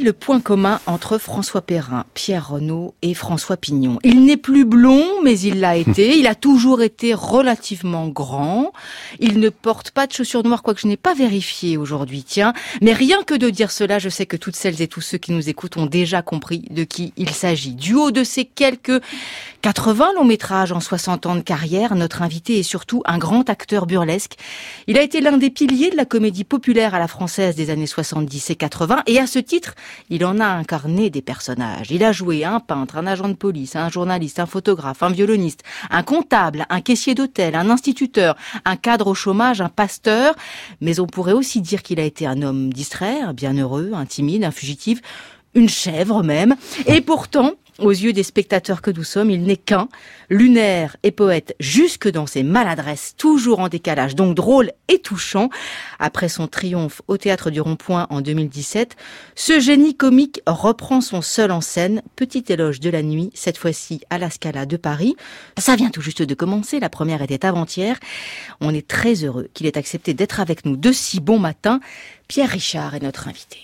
le point commun entre François Perrin, Pierre Renaud et François Pignon? Il n'est plus blond, mais il l'a été. Il a toujours été relativement grand. Il ne porte pas de chaussures noires, quoique je n'ai pas vérifié aujourd'hui, tiens. Mais rien que de dire cela, je sais que toutes celles et tous ceux qui nous écoutent ont déjà compris de qui il s'agit. Du haut de ces quelques 80 longs métrages en 60 ans de carrière, notre invité est surtout un grand acteur burlesque. Il a été l'un des piliers de la comédie populaire à la française des années 70 et 80, et à ce titre, il en a incarné des personnages. Il a joué un peintre, un agent de police, un journaliste, un photographe, un violoniste, un comptable, un caissier d'hôtel, un instituteur, un cadre au chômage, un pasteur, mais on pourrait aussi dire qu'il a été un homme distrait, un bienheureux, un timide, un fugitif, une chèvre même, et pourtant, aux yeux des spectateurs que nous sommes, il n'est qu'un, lunaire et poète jusque dans ses maladresses, toujours en décalage, donc drôle et touchant. Après son triomphe au Théâtre du Rond-Point en 2017, ce génie comique reprend son seul en scène, Petit éloge de la nuit, cette fois-ci à la Scala de Paris. Ça vient tout juste de commencer, la première était avant-hier. On est très heureux qu'il ait accepté d'être avec nous de si bon matin. Pierre Richard est notre invité.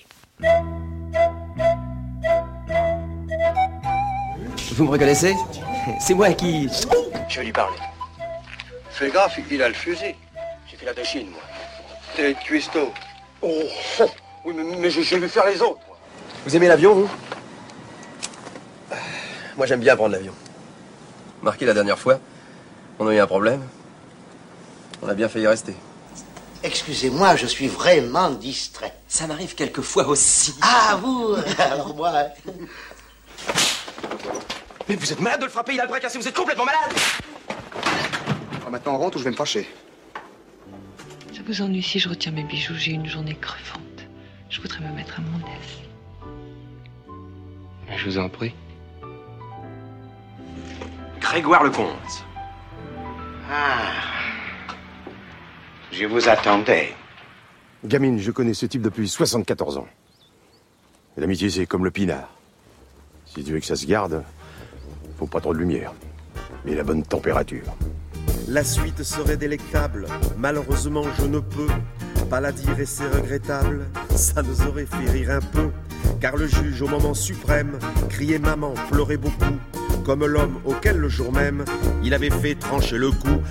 Vous me reconnaissez? C'est moi qui... Je vais lui parler. Fais gaffe, il a le fusil. J'ai fait la de Chine, moi. T'es cuistot. Oh, oui, mais je vais faire les autres, moi. Vous aimez l'avion, vous? Moi, j'aime bien prendre l'avion. Marqué la dernière fois, on a eu un problème. On a bien failli rester. Excusez-moi, je suis vraiment distrait. Ça m'arrive quelquefois aussi. Ah, vous? Alors moi... Mais vous êtes malade de le frapper, il a le bras cassé, vous êtes complètement malade! Maintenant, on rentre ou je vais me fâcher. Ça vous ennuie si je retire mes bijoux? J'ai une journée crevante. Je voudrais me mettre à mon aise. Je vous en prie. Grégoire Lecomte. Ah... Je vous attendais. Gamine, je connais ce type depuis 74 ans. Et l'amitié, c'est comme le pinard. Si tu veux que ça se garde, faut pas trop de lumière. Mais la bonne température. La suite serait délectable. Malheureusement, je ne peux pas la dire et c'est regrettable. Ça nous aurait fait rire un peu. Car le juge, au moment suprême, criait maman, pleurait beaucoup. Comme l'homme auquel le jour même, il avait fait trancher le cou.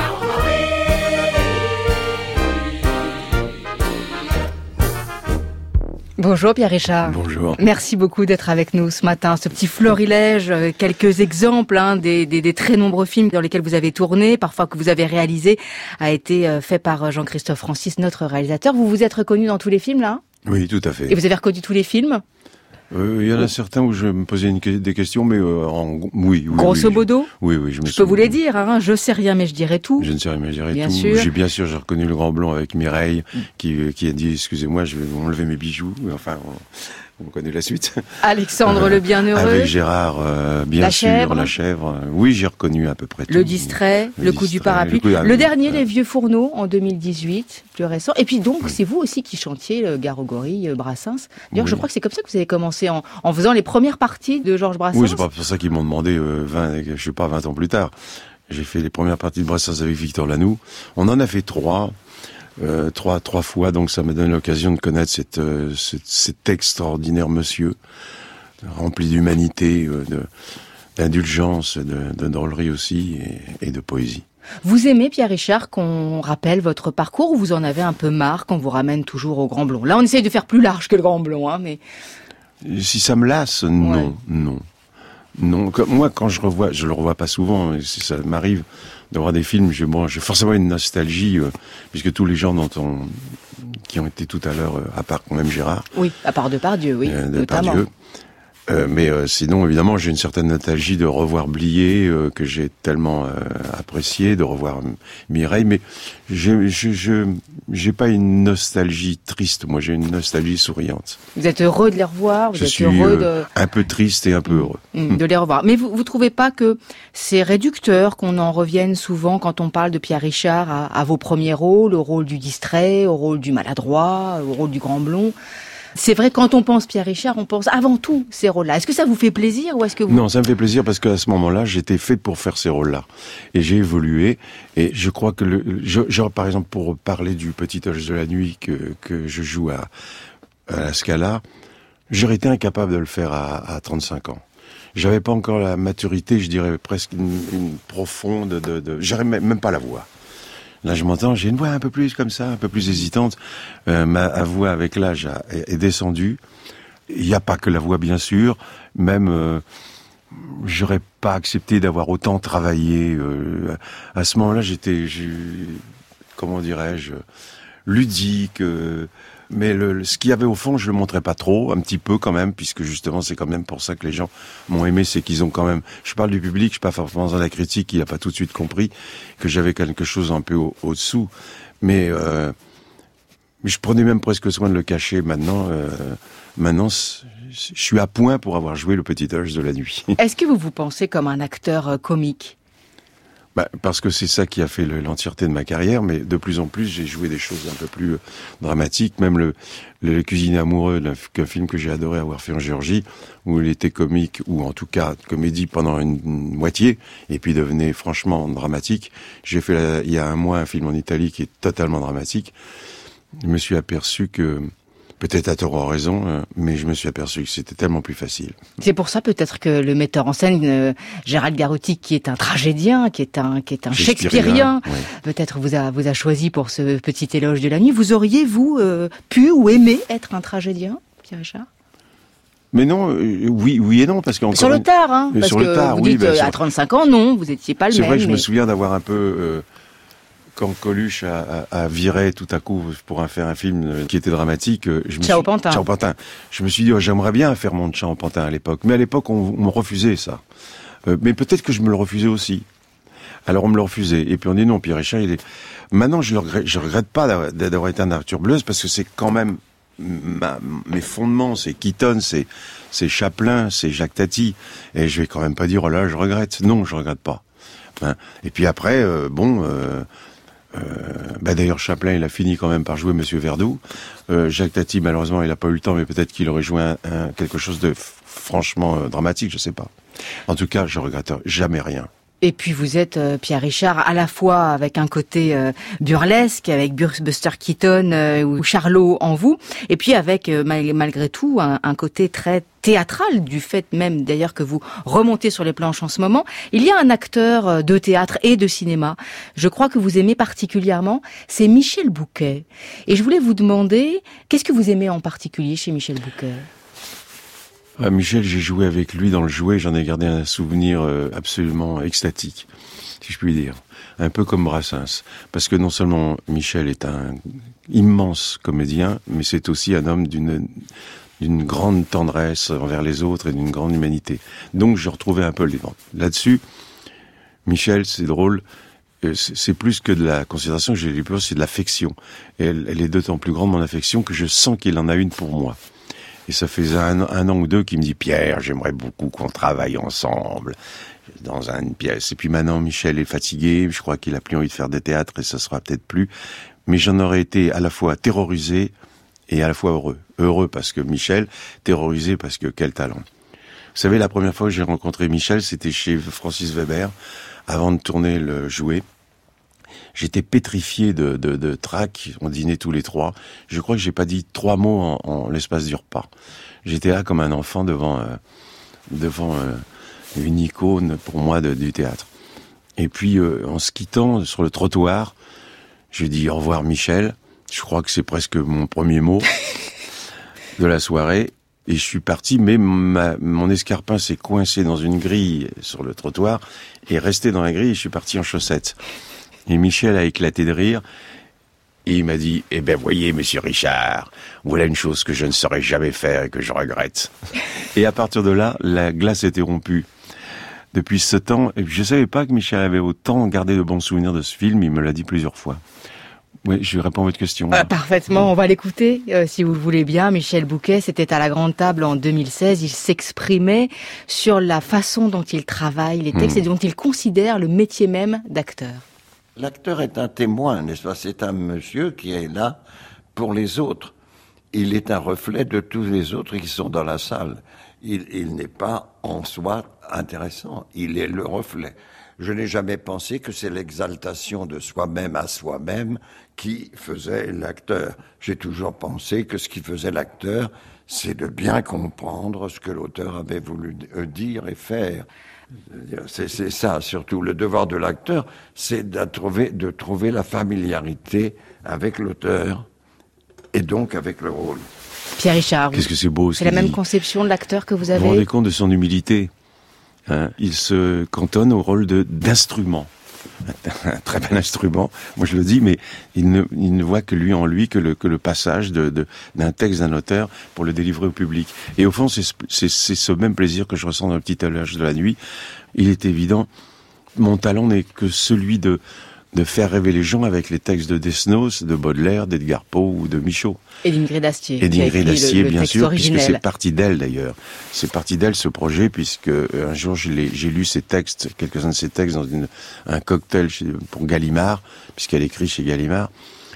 Bonjour Pierre Richard. Bonjour. Merci beaucoup d'être avec nous ce matin. Ce petit florilège, quelques exemples des très nombreux films dans lesquels vous avez tourné, parfois que vous avez réalisé, a été fait par Jean-Christophe Francis, notre réalisateur. Vous vous êtes reconnu dans tous les films là? Oui, tout à fait. Et vous avez reconnu tous les films? Il y en a certains où je me posais des questions, mais oui. Grosso modo? Oui, je peux vous les dire, hein. Je sais rien, mais je dirai tout. Je ne sais rien, mais je dirai bien tout. Sûr. J'ai reconnu le Grand Blond avec Mireille, qui a dit, excusez-moi, je vais enlever mes bijoux. Enfin, on connaît la suite. Alexandre le Bienheureux. Avec Gérard, bien sûr, la chèvre. Oui, j'ai reconnu à peu près tout. Le distrait, le coup du parapluie. Le dernier, Les Vieux Fourneaux, en 2018, plus récent. Et puis donc, c'est vous aussi qui chantiez le Gare aux Gorilles, Brassens. D'ailleurs, je crois que c'est comme ça que vous avez commencé en faisant les premières parties de Georges Brassens. Oui, c'est pas pour ça qu'ils m'ont demandé 20 ans plus tard. J'ai fait les premières parties de Brassens avec Victor Lanoux. On en a fait trois fois, donc ça me donne l'occasion de connaître cet extraordinaire monsieur, rempli d'humanité, d'indulgence, de drôlerie aussi, et de poésie. Vous aimez, Pierre Richard, qu'on rappelle votre parcours, ou vous en avez un peu marre qu'on vous ramène toujours au Grand Blond? Là, on essaye de faire plus large que le Grand Blond, hein, mais... Si ça me lasse, non, ouais. Non. Moi, quand je le revois pas souvent, mais si ça m'arrive de voir des films, j'ai forcément une nostalgie, puisque tous les gens qui ont été tout à l'heure, à part quand même Gérard. Oui, à part Depardieu, oui, notamment. Mais sinon, évidemment, j'ai une certaine nostalgie de revoir Blier, que j'ai tellement apprécié, de revoir Mireille, mais j'ai pas une nostalgie triste, moi j'ai une nostalgie souriante. Vous êtes heureux de les revoir? Je suis un peu triste et un peu heureux. De les revoir. Mais vous trouvez pas que c'est réducteur qu'on en revienne souvent quand on parle de Pierre Richard à vos premiers rôles, au rôle du distrait, au rôle du maladroit, au rôle du Grand Blond? C'est vrai, quand on pense Pierre Richard, on pense avant tout ces rôles-là. Est-ce que ça vous fait plaisir ou est-ce que vous... Non, ça me fait plaisir parce qu'à ce moment-là, j'étais fait pour faire ces rôles-là. Et j'ai évolué. Et je crois que genre, par exemple, pour parler du Petit éloge de la nuit que je joue à la Scala, J'aurais été incapable de le faire à 35 ans. J'avais pas encore la maturité, je dirais presque une profonde j'aurais même pas la voix. Là, je m'entends, j'ai une voix un peu plus comme ça, un peu plus hésitante. Ma voix avec l'âge est descendue. Il n'y a pas que la voix, bien sûr. Même, j'aurais pas accepté d'avoir autant travaillé. À ce moment-là, comment dirais-je, ludique. Mais ce qu'il y avait au fond, je le montrais pas trop, un petit peu quand même, puisque justement, c'est quand même pour ça que les gens m'ont aimé, c'est qu'ils ont quand même... Je parle du public, je suis pas forcément dans la critique, il a pas tout de suite compris que j'avais quelque chose un peu au-dessous. Mais je prenais même presque soin de le cacher. Maintenant, je suis à point pour avoir joué le petit âge de la nuit. Est-ce que vous vous pensez comme un acteur comique ? Parce que c'est ça qui a fait l'entièreté de ma carrière, mais de plus en plus, j'ai joué des choses un peu plus dramatiques. Même le Cuisinier amoureux, un film que j'ai adoré avoir fait en Géorgie, où il était comique, ou en tout cas comédie pendant une moitié, et puis devenait franchement dramatique. J'ai fait il y a un mois un film en Italie qui est totalement dramatique. Je me suis aperçu que... Peut-être à tort ou à raison, mais je me suis aperçu que c'était tellement plus facile. C'est pour ça peut-être que le metteur en scène, Gérald Garotti, qui est un tragédien, qui est un shakespearien, oui. Peut-être vous a choisi pour ce petit éloge de la nuit. Vous auriez, vous, pu ou aimé être un tragédien, Pierre Richard ? Mais non, oui et non, parce qu'encore... Sur le tard, hein, parce sur que le tard, vous oui, dites à 35 ans, non, vous étiez pas le même. C'est vrai que je me souviens d'avoir un peu... Quand Coluche a viré tout à coup pour faire un film qui était dramatique, Ciao Pantin. Je me suis dit, j'aimerais bien faire mon Ciao Pantin à l'époque. Mais à l'époque, on me refusait ça. Mais peut-être que je me le refusais aussi. Alors on me le refusait. Et puis on dit non, Pierre Richard, Maintenant, je regrette pas d'avoir été un Arthur Bleuse, parce que c'est quand même mes fondements, c'est Keaton, c'est Chaplin, c'est Jacques Tati. Et je vais quand même pas dire, oh là, je regrette. Non, je regrette pas. Et puis après, d'ailleurs, Chaplin, il a fini quand même par jouer Monsieur Verdoux. Jacques Tati, malheureusement, il n'a pas eu le temps, mais peut-être qu'il aurait joué quelque chose de franchement dramatique, je sais pas. En tout cas, je regrette jamais rien. Et puis vous êtes, Pierre Richard, à la fois avec un côté burlesque, avec Buster Keaton ou Charlot en vous, et puis avec, malgré tout, un côté très théâtral, du fait même d'ailleurs que vous remontez sur les planches en ce moment. Il y a un acteur de théâtre et de cinéma, je crois que vous aimez particulièrement, c'est Michel Bouquet. Et je voulais vous demander, qu'est-ce que vous aimez en particulier chez Michel Bouquet ? Michel, j'ai joué avec lui dans Le Jouet, j'en ai gardé un souvenir absolument extatique, si je puis dire. Un peu comme Brassens. Parce que non seulement Michel est un immense comédien, mais c'est aussi un homme d'une grande tendresse envers les autres et d'une grande humanité. Donc je retrouvais un peu les vents. Là-dessus, Michel, c'est drôle, c'est plus que de la considération que j'ai eu peur, c'est de l'affection. Et elle est d'autant plus grande, mon affection, que je sens qu'il en a une pour moi. Et ça faisait un an ou deux qu'il me dit « Pierre, j'aimerais beaucoup qu'on travaille ensemble dans une pièce. » Et puis maintenant, Michel est fatigué, je crois qu'il a plus envie de faire des théâtres et ça sera peut-être plus. Mais j'en aurais été à la fois terrorisé et à la fois heureux. Heureux parce que Michel, terrorisé parce que quel talent. Vous savez, la première fois que j'ai rencontré Michel, c'était chez Francis Weber, avant de tourner Le Jouet. J'étais pétrifié de trac, on dînait tous les trois. Je crois que j'ai pas dit 3 mots en l'espace du repas. J'étais là comme un enfant devant une icône pour moi du théâtre. Et puis en se quittant sur le trottoir, je dis au revoir Michel. Je crois que c'est presque mon premier mot de la soirée. Et je suis parti, mais mon escarpin s'est coincé dans une grille sur le trottoir et resté dans la grille et je suis parti en chaussettes. Et Michel a éclaté de rire, et il m'a dit, eh ben, voyez, monsieur Richard, voilà une chose que je ne saurais jamais faire et que je regrette. Et à partir de là, la glace était rompue. Depuis ce temps, et je savais pas que Michel avait autant gardé de bons souvenirs de ce film, il me l'a dit plusieurs fois. Oui, je réponds à votre question. Parfaitement, on va l'écouter, si vous le voulez bien. Michel Bouquet, c'était à la Grande Table en 2016. Il s'exprimait sur la façon dont il travaille les textes et dont il considère le métier même d'acteur. L'acteur est un témoin, n'est-ce pas? C'est un monsieur qui est là pour les autres. Il est un reflet de tous les autres qui sont dans la salle. Il n'est pas en soi intéressant. Il est le reflet. Je n'ai jamais pensé que c'est l'exaltation de soi-même à soi-même qui faisait l'acteur. J'ai toujours pensé que ce qui faisait l'acteur, c'est de bien comprendre ce que l'auteur avait voulu dire et faire. C'est ça, surtout. Le devoir de l'acteur, c'est de trouver la familiarité avec l'auteur et donc avec le rôle. Pierre Richard, qu'est-ce que c'est beau. C'est la même conception de l'acteur que vous avez. Vous vous rendez compte de son humilité, hein? Il se cantonne au rôle d'instrument. Un très bel instrument, moi je le dis, mais il ne voit que lui en lui, que le passage d'un texte d'un auteur pour le délivrer au public. Et au fond, c'est ce même plaisir que je ressens dans le petit éloge de la nuit. Il est évident, mon talent n'est que celui de faire rêver les gens avec les textes de Desnos, de Baudelaire, d'Edgar Poe ou de Michaud. Et d'Ingrid Astier. Et d'Ingrid Astier, bien sûr, originel. puisque c'est parti d'elle d'ailleurs. C'est parti d'elle ce projet, puisque un jour j'ai lu ses textes, quelques-uns de ses textes dans un cocktail pour Gallimard, puisqu'elle écrit chez Gallimard.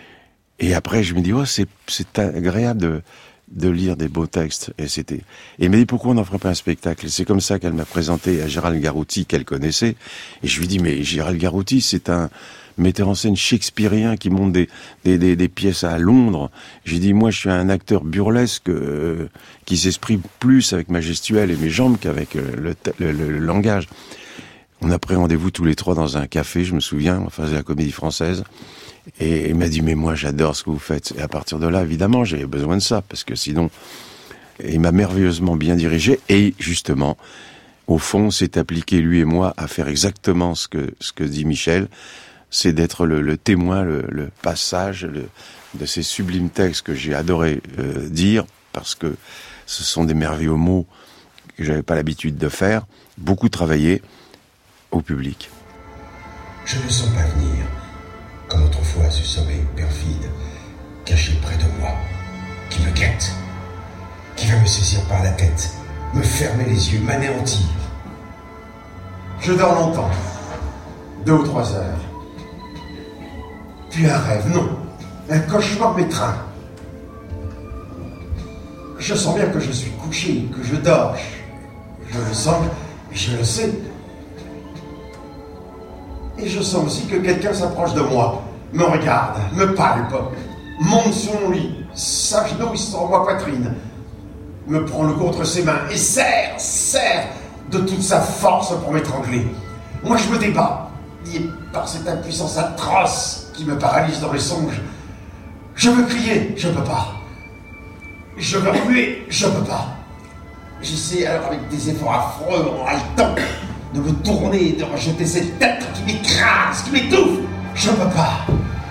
Et après je me dis, c'est agréable de lire des beaux textes. Et elle m'a dit, pourquoi on n'en ferait pas un spectacle? Et c'est comme ça qu'elle m'a présenté à Gérald Garouti, qu'elle connaissait. Et je lui dis, mais Gérald Garouti, c'est un metteur en scène shakespearien qui monte des pièces à Londres. J'ai dit, moi, je suis un acteur burlesque qui s'exprime plus avec ma gestuelle et mes jambes qu'avec le langage. On a pris rendez-vous tous les trois dans un café, je me souviens, on faisait la Comédie Française. Et il m'a dit, mais moi, j'adore ce que vous faites. Et à partir de là, évidemment, j'avais besoin de ça, parce que sinon, il m'a merveilleusement bien dirigé. Et justement, au fond, s'est appliqué, lui et moi, à faire exactement ce que dit Michel, c'est d'être le témoin, le passage de ces sublimes textes que j'ai adoré dire, parce que ce sont des merveilleux mots que j'avais pas l'habitude de faire, beaucoup travaillé au public. Je ne sens pas venir, comme autrefois ce sommeil perfide, caché près de moi, qui me guette, qui va me saisir par la tête, me fermer les yeux, m'anéantir. Je dors longtemps, 2 ou 3 heures. Puis un rêve, non, un cauchemar m'étreint. Je sens bien que je suis couché, que je dors. Je le sens, je le sais. Et je sens aussi que quelqu'un s'approche de moi, me regarde, me palpe, monte sur mon lit, s'agenouille sur ma poitrine, me prend le cou entre ses mains et serre de toute sa force pour m'étrangler. Moi je me débat, lié par cette impuissance atroce qui me paralyse dans les songes. Je veux crier, je peux pas. Je veux remuer, je peux pas. J'essaie alors avec des efforts affreux, en haletant, de me tourner, de rejeter cette tête qui m'écrase, qui m'étouffe. Je peux pas.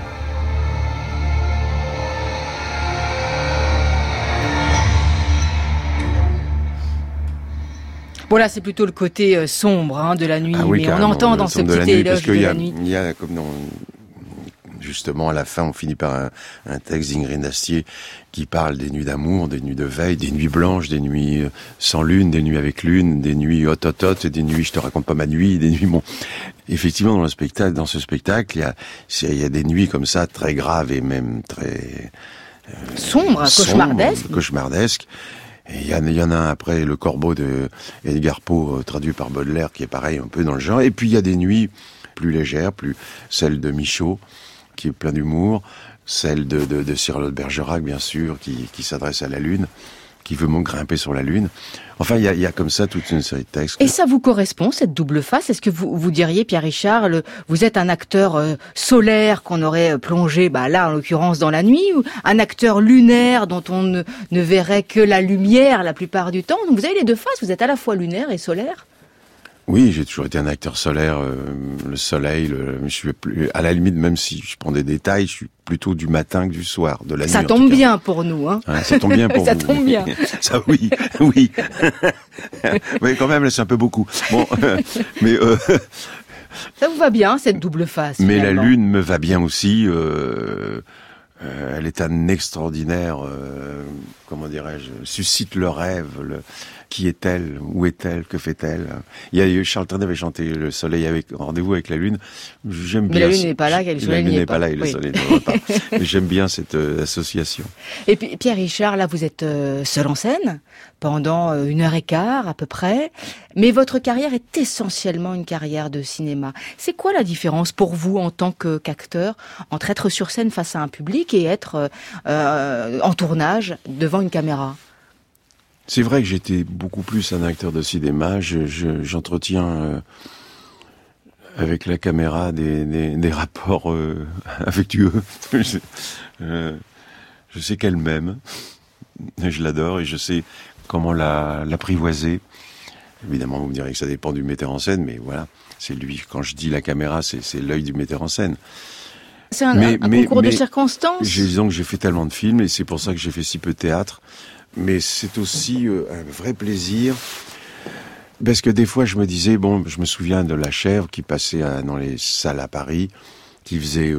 Bon là, c'est plutôt le côté sombre de la nuit, ah oui, mais on entend dans ce petit éloge de la nuit. Il y a comme justement à la fin, on finit par un texte d'Ingrid Astier qui parle des nuits d'amour, des nuits de veille, des nuits blanches, des nuits sans lune, des nuits avec lune, des nuits hot, des nuits je te raconte pas ma nuit, des nuits bon. Effectivement, dans ce spectacle, il y a des nuits comme ça très graves et même très sombres, cauchemardesques. Et il y en a un après, Le Corbeau de Edgar Poe, traduit par Baudelaire, qui est pareil, un peu dans le genre. Et puis il y a des nuits plus légères, celle de Michaud, qui est plein d'humour, celle de Charlotte Bergerac, bien sûr, qui s'adresse à la Lune, qui veut grimper sur la Lune. Enfin, il y a comme ça toute une série de textes. Et ça vous correspond, cette double face? Est-ce que vous diriez, Pierre Richard, vous êtes un acteur solaire qu'on aurait plongé, là, en l'occurrence, dans la nuit, ou un acteur lunaire dont on ne verrait que la lumière la plupart du temps? Donc vous avez les deux faces, vous êtes à la fois lunaire et solaire? Oui, j'ai toujours été un acteur solaire, le soleil, je suis plus, à la limite, même si je prends des détails, je suis plutôt du matin que du soir, de la nuit. Ça tombe bien pour nous, hein. Ça tombe bien pour ça vous. Ça tombe bien. Ça, oui. Mais quand même, là, c'est un peu beaucoup. Bon, mais ça vous va bien, cette double face? Mais finalement. la lune me va bien aussi, Elle est un extraordinaire, comment dirais-je, suscite le rêve. Qui est-elle? Où est-elle? Que fait-elle? Il y a eu Charles Trenet avait chanté Le Soleil avec rendez-vous avec la Lune. J'aime bien. Mais la Lune n'est pas là, le Soleil n'est pas là et le Soleil ne va pas. Mais j'aime bien cette association. Et puis Pierre Richard, là vous êtes seul en scène pendant 1h15 à peu près, mais votre carrière est essentiellement une carrière de cinéma. C'est quoi la différence pour vous en tant qu'acteur entre être sur scène face à un public et être en tournage devant une caméra? C'est vrai que j'étais beaucoup plus un acteur de cinéma. J'entretiens avec la caméra des rapports affectueux. Je sais qu'elle m'aime, je l'adore et je sais comment l'apprivoiser. Évidemment, vous me direz que ça dépend du metteur en scène, mais voilà, c'est lui. Quand je dis la caméra, c'est l'œil du metteur en scène. C'est un concours de circonstances. Disons que j'ai fait tellement de films et c'est pour ça que j'ai fait si peu de théâtre. Mais c'est aussi un vrai plaisir, parce que des fois je me disais, je me souviens de La Chèvre qui passait dans les salles à Paris, qui faisait,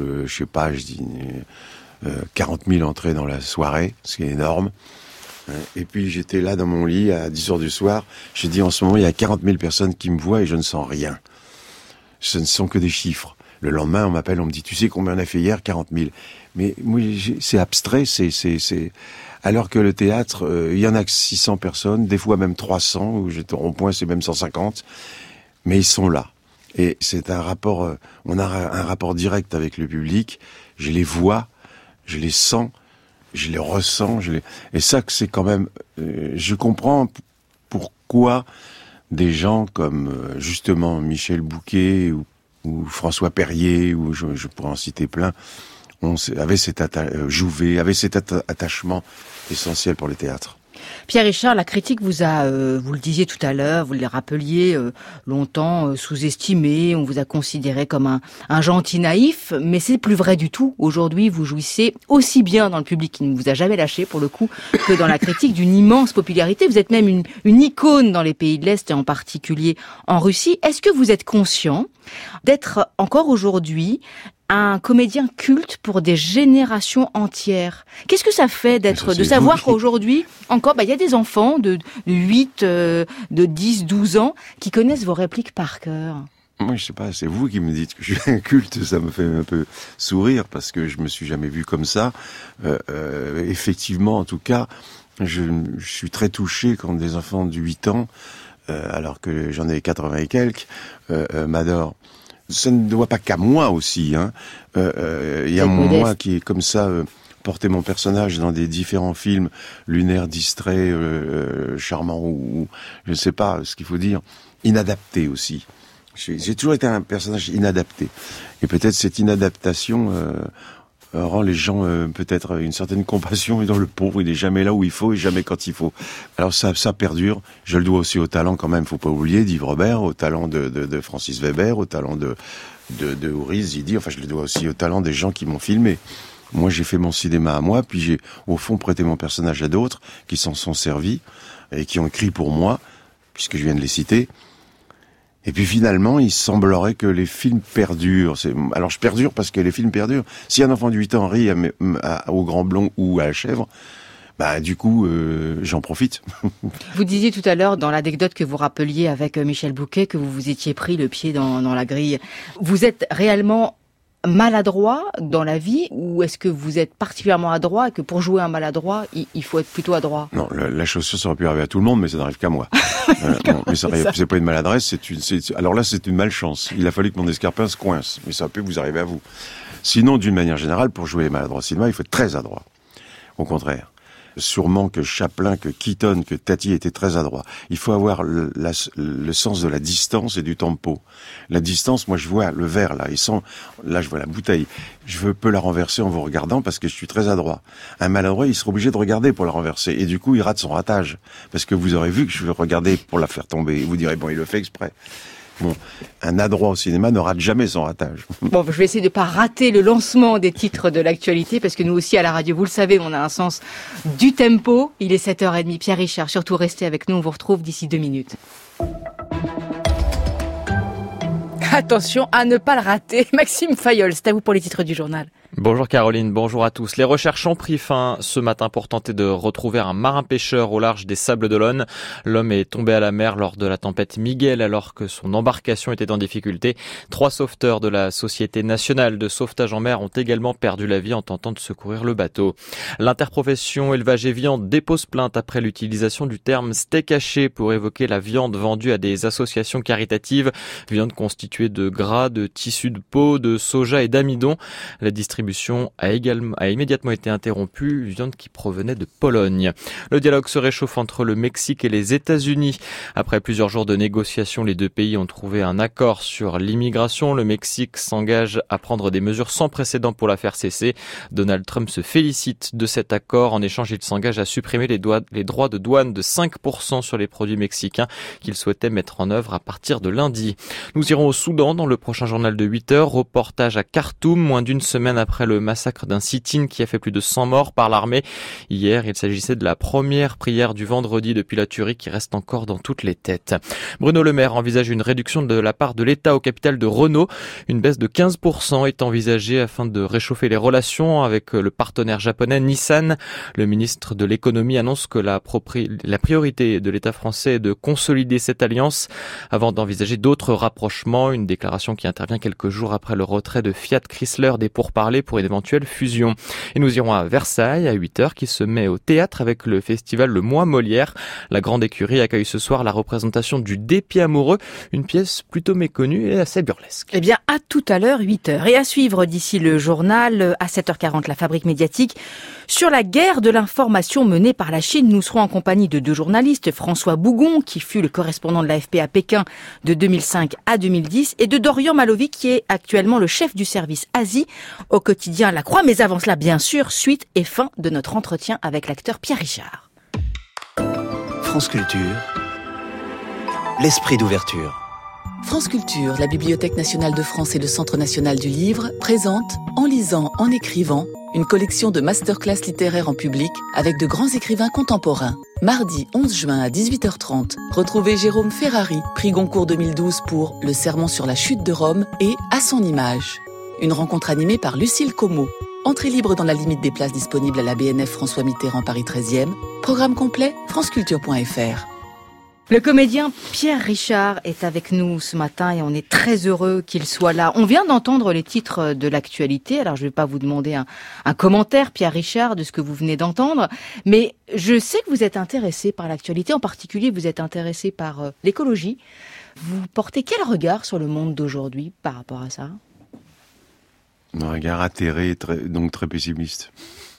40 000 entrées dans la soirée, ce qui est énorme. Et puis j'étais là dans mon lit à 10h du soir, j'ai dit en ce moment il y a 40 000 personnes qui me voient et je ne sens rien. Ce ne sont que des chiffres. Le lendemain on m'appelle, on me dit, tu sais combien on a fait hier? 40 000. Mais moi, c'est abstrait, alors que le théâtre, il y en a que 600 personnes, des fois même 300, où j'étais au rond-point, c'est même 150, mais ils sont là. Et c'est un rapport, on a un rapport direct avec le public, je les vois, je les sens, je les ressens, et ça c'est quand même, je comprends pourquoi des gens comme justement Michel Bouquet ou François Perrier, ou je pourrais en citer plein, avait cet Jouvet, avait cet attachement essentiel pour le théâtre. Pierre Richard, la critique vous a, vous le disiez tout à l'heure, vous le rappeliez, longtemps sous-estimé, on vous a considéré comme un gentil naïf, mais c'est plus vrai du tout. Aujourd'hui, vous jouissez aussi bien dans le public qui ne vous a jamais lâché, pour le coup, que dans la critique d'une immense popularité. Vous êtes même une icône dans les pays de l'Est et en particulier en Russie. Est-ce que vous êtes conscient d'être encore aujourd'hui un comédien culte pour des générations entières? Qu'est-ce que ça fait de savoir qu'aujourd'hui, encore, il y a des enfants de 8, de 10, 12 ans qui connaissent vos répliques par cœur? Moi, je sais pas, c'est vous qui me dites que je suis un culte, ça me fait un peu sourire parce que je me suis jamais vu comme ça. Effectivement, en tout cas, je suis très touché quand des enfants de 8 ans, alors que j'en ai 80 et quelques, m'adorent. Ça ne doit pas qu'à moi aussi, hein. Il y a moi qui est comme ça, porter mon personnage dans des différents films, lunaire, distrait, charmant ou je ne sais pas ce qu'il faut dire, inadapté aussi. J'ai toujours été un personnage inadapté. Et peut-être cette inadaptation rend les gens peut-être une certaine compassion, et dans le pauvre, il est jamais là où il faut et jamais quand il faut. Alors ça perdure. Je le dois aussi au talent quand même, faut pas oublier, d'Yves Robert, au talent de Francis Weber, au talent de Uri Zidi. Enfin, je le dois aussi au talent des gens qui m'ont filmé. Moi, j'ai fait mon cinéma à moi, puis j'ai au fond prêté mon personnage à d'autres qui s'en sont servis et qui ont écrit pour moi, puisque je viens de les citer. Et puis finalement, il semblerait que les films perdurent. Alors je perdure parce que les films perdurent. Si un enfant de 8 ans rit au Grand Blond ou à la Chèvre, du coup, j'en profite. Vous disiez tout à l'heure, dans l'anecdote que vous rappeliez avec Michel Bouquet, que vous vous étiez pris le pied dans la grille. Vous êtes réellement maladroit dans la vie, ou est-ce que vous êtes particulièrement adroit et que pour jouer un maladroit, il faut être plutôt adroit? Non, la chaussure, ça aurait pu arriver à tout le monde, mais ça n'arrive qu'à moi. Mais c'est pas une maladresse, alors là, c'est une malchance. Il a fallu que mon escarpin se coince, mais ça peut vous arriver à vous. Sinon, d'une manière générale, pour jouer les maladroits au cinéma, il faut être très adroit. Au contraire. Sûrement que Chaplin, que Keaton, que Tati étaient très adroits. Il faut avoir le sens de la distance et du tempo. La distance, moi je vois le verre là, là je vois la bouteille. Je peux la renverser en vous regardant parce que je suis très adroit. Un maladroit, il sera obligé de regarder pour la renverser. Et du coup, il rate son ratage. Parce que vous aurez vu que je vais regarder pour la faire tomber. Et vous direz, il le fait exprès. Bon, un adroit au cinéma ne rate jamais son ratage. Bon, je vais essayer de pas rater le lancement des titres de l'actualité, parce que nous aussi à la radio, vous le savez, on a un sens du tempo. Il est 7h30. Pierre Richard, surtout restez avec nous, on vous retrouve d'ici 2 minutes. Attention à ne pas le rater. Maxime Fayolle, c'est à vous pour les titres du journal. Bonjour Caroline, bonjour à tous. Les recherches ont pris fin ce matin pour tenter de retrouver un marin pêcheur au large des Sables d'Olonne. L'homme est tombé à la mer lors de la tempête Miguel alors que son embarcation était en difficulté. 3 sauveteurs de la Société nationale de sauvetage en mer ont également perdu la vie en tentant de secourir le bateau. L'interprofession élevage et viande dépose plainte après l'utilisation du terme steak haché pour évoquer la viande vendue à des associations caritatives. Viande constituée de gras, de tissus de peau, de soja et d'amidon. La distribution a immédiatement été interrompue, viande qui provenait de Pologne. Le dialogue se réchauffe entre le Mexique et les États-Unis. Après plusieurs jours de négociations, les deux pays ont trouvé un accord sur l'immigration. Le Mexique s'engage à prendre des mesures sans précédent pour la faire cesser. Donald Trump se félicite de cet accord. En échange, il s'engage à supprimer les droits de douane de 5% sur les produits mexicains qu'il souhaitait mettre en œuvre à partir de lundi. Nous irons au Soudan dans le prochain journal de 8 heures. Reportage à Khartoum, moins d'une semaine après le massacre d'un sit-in qui a fait plus de 100 morts par l'armée. Hier, il s'agissait de la première prière du vendredi depuis la tuerie qui reste encore dans toutes les têtes. Bruno Le Maire envisage une réduction de la part de l'État au capital de Renault. Une baisse de 15% est envisagée afin de réchauffer les relations avec le partenaire japonais Nissan. Le ministre de l'économie annonce que la priorité de l'État français est de consolider cette alliance avant d'envisager d'autres rapprochements. Une déclaration qui intervient quelques jours après le retrait de Fiat Chrysler des pourparlers pour une éventuelle fusion. Et nous irons à Versailles à 8h qui se met au théâtre avec le festival Le Mois Molière. La Grande Écurie accueille ce soir la représentation du Dépit amoureux, une pièce plutôt méconnue et assez burlesque. Eh bien, à tout à l'heure, 8h. Et à suivre d'ici le journal, à 7h40, la Fabrique médiatique. Sur la guerre de l'information menée par la Chine, nous serons en compagnie de 2 journalistes, François Bougon, qui fut le correspondant de l'AFP à Pékin de 2005 à 2010, et de Dorian Malovic, qui est actuellement le chef du service Asie au quotidien La Croix. Mais avant cela, bien sûr, suite et fin de notre entretien avec l'acteur Pierre Richard. France Culture, l'esprit d'ouverture. France Culture, la Bibliothèque nationale de France et le Centre national du livre présente En lisant, en écrivant, une collection de masterclass littéraires en public avec de grands écrivains contemporains. Mardi 11 juin à 18h30, retrouvez Jérôme Ferrari, prix Goncourt 2012 pour Le Sermon sur la chute de Rome et À son image. Une rencontre animée par Lucille Como. Entrée libre dans la limite des places disponibles à la BNF François Mitterrand Paris 13e. Programme complet, franceculture.fr. Le comédien Pierre Richard est avec nous ce matin et on est très heureux qu'il soit là. On vient d'entendre les titres de l'actualité, alors je ne vais pas vous demander un commentaire, Pierre Richard, de ce que vous venez d'entendre, mais je sais que vous êtes intéressé par l'actualité, en particulier vous êtes intéressé par l'écologie. Vous portez quel regard sur le monde d'aujourd'hui par rapport à ça ? Un regard atterré, donc très pessimiste.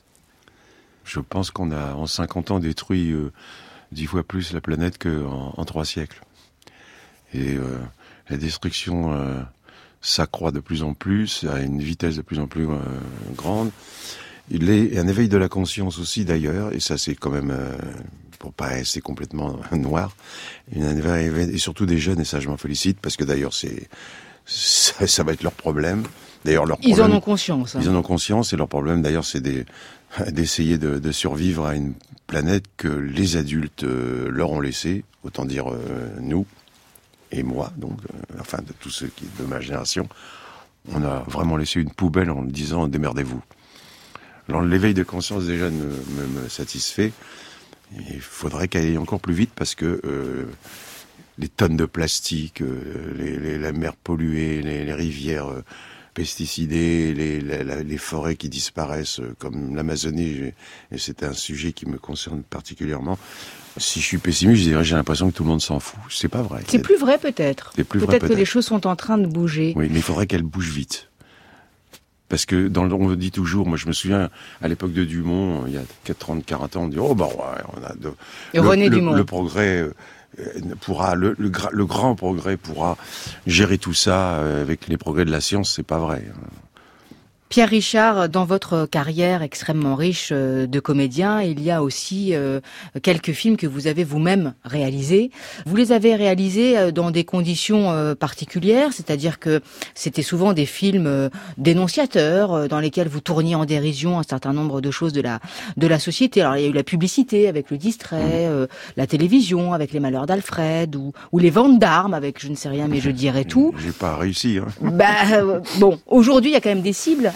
Je pense qu'on a en 50 ans détruit 10 fois plus la planète qu'en 3 siècles. Et la destruction s'accroît de plus en plus, à une vitesse de plus en plus grande. Il est un éveil de la conscience aussi d'ailleurs, et ça c'est quand même, pour pas rester complètement noir, un éveil, et surtout des jeunes, et ça je m'en félicite, parce que d'ailleurs ça va être leur problème. D'ailleurs, ils en ont conscience. Ils en ont conscience, et leur problème d'ailleurs c'est d'essayer de survivre à une planète que les adultes leur ont laissée, autant dire nous et moi, donc enfin de tous ceux qui de ma génération, on a vraiment laissé une poubelle en disant démerdez-vous. Alors l'éveil de conscience déjà me satisfait. Il faudrait qu'elle aille encore plus vite parce que les tonnes de plastique, la mer polluée, les rivières pesticidés, les forêts qui disparaissent, comme l'Amazonie, et c'est un sujet qui me concerne particulièrement. Si je suis pessimiste, je dirais j'ai l'impression que tout le monde s'en fout. C'est pas vrai. C'est plus vrai peut-être. Peut-être que les choses sont en train de bouger. Oui, mais il faudrait qu'elles bougent vite. Parce que on dit toujours, moi je me souviens à l'époque de Dumont, il y a 40 ans, on dit oh bah ouais, on a René Dumont. Le progrès pourra, le grand progrès pourra gérer tout ça avec les progrès de la science, c'est pas vrai. Pierre Richard, dans votre carrière extrêmement riche de comédien, il y a aussi quelques films que vous avez vous-même réalisés. Vous les avez réalisés dans des conditions particulières, c'est-à-dire que c'était souvent des films dénonciateurs dans lesquels vous tourniez en dérision un certain nombre de choses de la société. Alors il y a eu la publicité avec Le Distrait, la télévision avec Les Malheurs d'Alfred ou les ventes d'armes avec Je ne sais rien mais je dirai tout. J'ai pas réussi. Hein. Bon, aujourd'hui il y a quand même des cibles.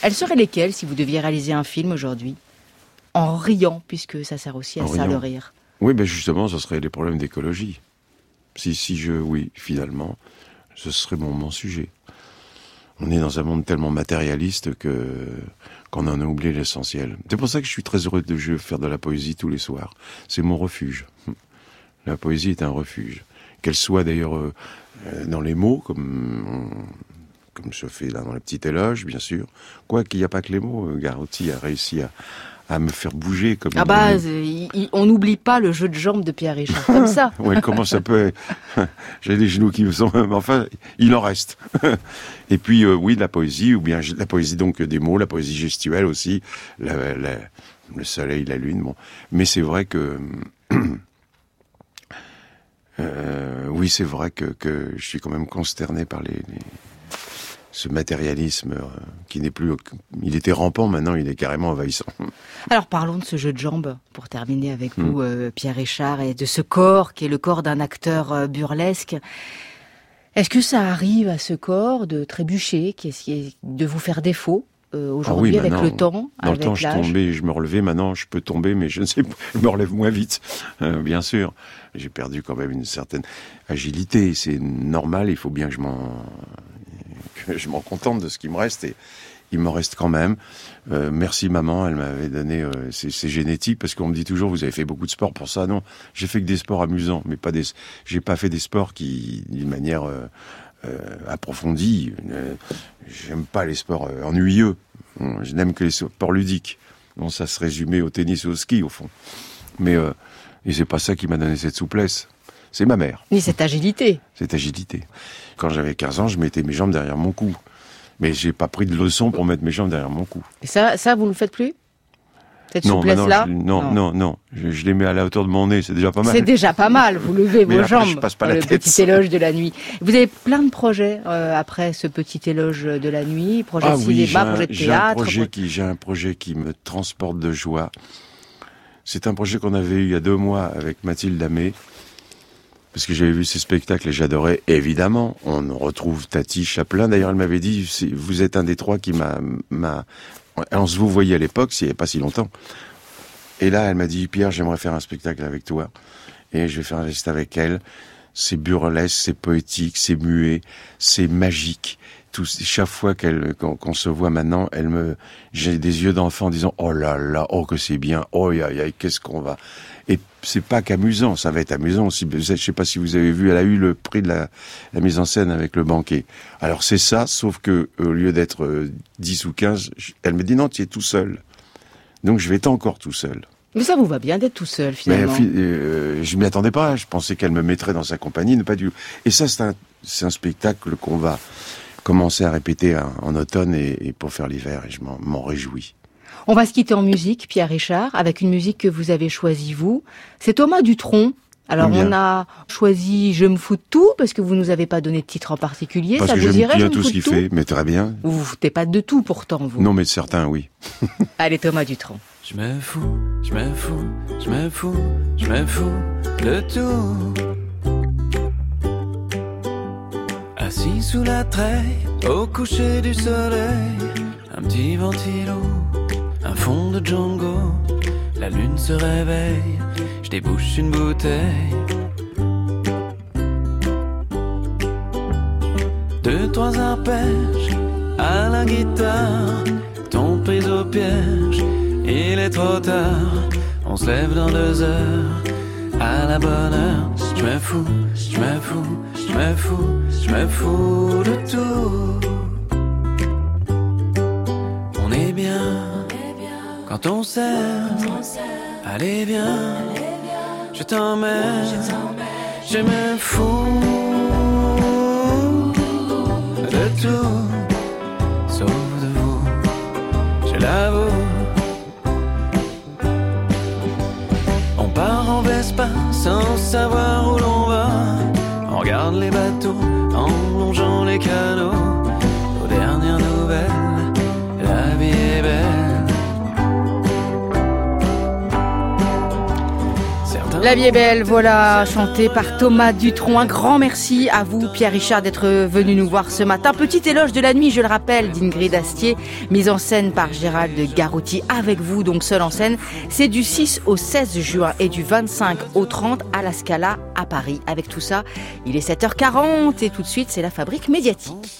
Elles seraient lesquelles si vous deviez réaliser un film aujourd'hui ? En riant, puisque ça sert aussi à ça, le rire. Oui, ben justement, ce serait les problèmes d'écologie. Oui, finalement, ce serait mon sujet. On est dans un monde tellement matérialiste qu'on en a oublié l'essentiel. C'est pour ça que je suis très heureux de faire de la poésie tous les soirs. C'est mon refuge. La poésie est un refuge. Qu'elle soit d'ailleurs dans les mots, comme se fait là dans le petit éloge, bien sûr. Quoiqu'il n'y a pas que les mots. Garotti a réussi à me faire bouger. On n'oublie pas le jeu de jambes de Pierre Richard, comme ça. Ouais, comment ça peut... J'ai des genoux qui me sont... Enfin, il en reste. Et puis, oui, la poésie, ou bien la poésie donc des mots, la poésie gestuelle aussi, le soleil, la lune, bon. Mais c'est vrai que... oui, c'est vrai que je suis quand même consterné par ce matérialisme qui n'est plus... Il était rampant, maintenant il est carrément envahissant. Alors parlons de ce jeu de jambes, pour terminer avec vous, Pierre Richard, et de ce corps qui est le corps d'un acteur burlesque. Est-ce que ça arrive à ce corps de trébucher, de vous faire défaut aujourd'hui avec le temps, dans le temps, je tombais, je me relevais. Maintenant, je peux tomber, mais je ne sais pas, je me relève moins vite, bien sûr. J'ai perdu quand même une certaine agilité. C'est normal, il faut bien que je m'en contente de ce qui me reste, et il me reste quand même. Merci maman, elle m'avait donné, c'est génétique, parce qu'on me dit toujours, vous avez fait beaucoup de sport pour ça. Non, j'ai fait que des sports amusants, mais j'ai pas fait des sports qui, d'une manière approfondie. J'aime pas les sports ennuyeux. Je n'aime que les sports ludiques. Bon, ça se résumait au tennis et au ski, au fond. Mais, et c'est pas ça qui m'a donné cette souplesse. C'est ma mère. Ni cette agilité. Cette agilité. Quand j'avais 15 ans, je mettais mes jambes derrière mon cou. Mais j'ai pas pris de leçon pour mettre mes jambes derrière mon cou. Et ça, vous ne le faites plus ? Cette souplesse-là ? Non. Je les mets à la hauteur de mon nez, c'est déjà pas mal. C'est déjà pas mal, vous levez vos jambes. Je passe pas dans la le tête. Petit éloge de la nuit. Vous avez plein de projets après ce petit éloge de la nuit, projet de cinéma, projet de théâtre. J'ai un projet qui me transporte de joie. C'est un projet qu'on avait eu il y a 2 mois avec Mathilde Amé. Parce que j'avais vu ces spectacles et j'adorais, évidemment. On retrouve Tati Chaplin. D'ailleurs, elle m'avait dit, vous êtes un des 3 qui on se vous voyait à l'époque, il n'y a pas si longtemps. Et là, elle m'a dit, Pierre, j'aimerais faire un spectacle avec toi. Et je vais faire un geste avec elle. C'est burlesque, c'est poétique, c'est muet, c'est magique. Chaque fois qu'on se voit maintenant, j'ai des yeux d'enfant en disant, oh là là, oh que c'est bien, oh aïe aïe, qu'est-ce qu'on va. Et c'est pas qu'amusant, ça va être amusant aussi. Je sais pas si vous avez vu, elle a eu le prix de la mise en scène avec Le Banquet. Alors c'est ça, sauf que au lieu d'être 10 ou 15, elle me dit non, tu es tout seul. Donc je vais être encore tout seul. Mais ça vous va bien d'être tout seul, finalement. Mais, je m'y attendais pas, je pensais qu'elle me mettrait dans sa compagnie, pas du. Et ça, c'est un spectacle qu'on va commencer à répéter en automne et pour faire l'hiver, et je m'en réjouis. On va se quitter en musique, Pierre Richard, avec une musique que vous avez choisie, vous. C'est Thomas Dutronc. Alors, on a choisi Je me fous de tout, parce que vous nous avez pas donné de titre en particulier. Parce ça que vous irait, j'aime bien tout ce qu'il fait, mais très bien. Vous vous foutez pas de tout, pourtant, vous. Non, mais de certains, oui. Allez, Thomas Dutronc. Je me fous de tout. Assis sous la treille, au coucher du soleil, un petit ventilo, un fond de Django, la lune se réveille, je débouche une bouteille. 2-3 arpèges à la guitare, ton prise au piège, il est trop tard, on se lève dans 2 heures, à la bonne heure. Je me fous de tout. On est bien quand on s'aime. Allez viens, je t'emmène. Je me fous de tout, sauf de vous, je l'avoue. On part en Vespa sans savoir où l'on va. On regarde les bateaux en longeant les canaux. Aux dernières nouvelles, la vie est belle. La vie est belle, voilà, chantée par Thomas Dutronc. Un grand merci à vous, Pierre Richard, d'être venu nous voir ce matin. Petit éloge de la nuit, je le rappelle, d'Ingrid Astier, mise en scène par Gérald Garouti, avec vous, donc seul en scène. C'est du 6 au 16 juin et du 25 au 30 à la Scala à Paris. Avec tout ça, il est 7h40 et tout de suite, c'est la Fabrique médiatique.